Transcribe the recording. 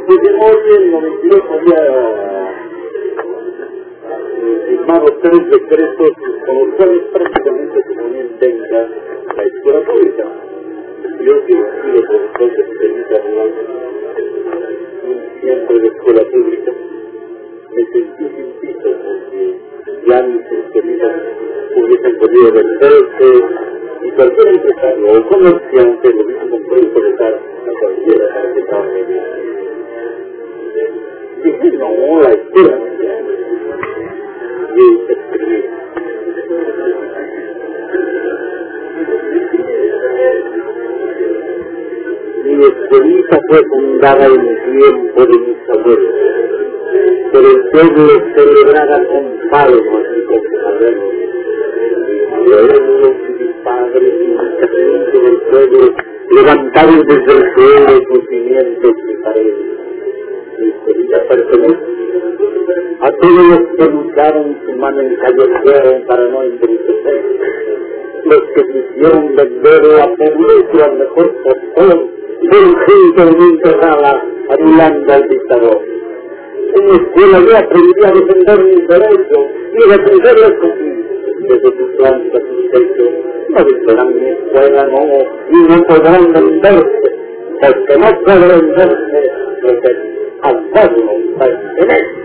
Pues en hoy el 92 había firmado 3 decretos con los cuales prácticamente se ponía en venta la escuela pública. Yo que he sido profesor de experiencia siempre de escuela pública, me sentí sin piso porque ya mis experiencias hubiesen podido venderse y cualquier empresario o comerciante lo mismo puede colocar a cualquiera para que trabaje bien. Dije, no, la escuela y escribir. Mi escuelita fue fundada en el tiempo de mis abuelos, pero el pueblo celebraba con palmas y con saberos. Mis abuelos y mis padres y mucha gente del pueblo levantaron desde el suelo sus cimientos y paredes. Mi escuelita pertenece a todos los que lucharon su mano en callejeros para no embrutecer, los que quisieron vender la pobreza al mejor postor, del gente enterrada anulando al dictador. En mi escuela yo aprendí a defender mis derechos y a defenderlos aquí. Desde sus plantas y techos no venderán mi escuela, no, y no podrán venderse, porque no puede venderse lo que al pueblo pertenece.